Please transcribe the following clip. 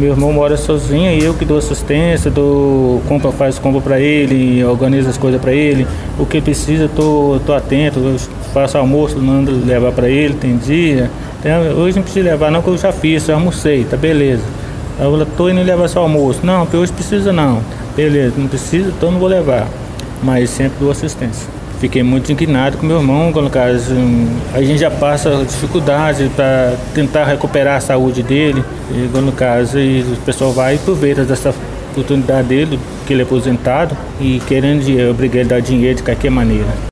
Meu irmão mora sozinho e eu que dou assistência, faço compra para ele, organizo as coisas para ele. O que precisa, tô atento, eu faço almoço, mando levar para ele, tem dia. Hoje não precisa levar não, que eu já fiz, eu almocei, tá beleza. Eu tô indo levar seu almoço. Não, hoje precisa não. Beleza, não precisa, então não vou levar. Mas sempre dou assistência. Fiquei muito indignado com meu irmão, no caso, a gente já passa dificuldade para tentar recuperar a saúde dele, no caso, e o pessoal vai e aproveita dessa oportunidade dele, que ele é aposentado, e querendo obrigar ele a dar dinheiro de qualquer maneira.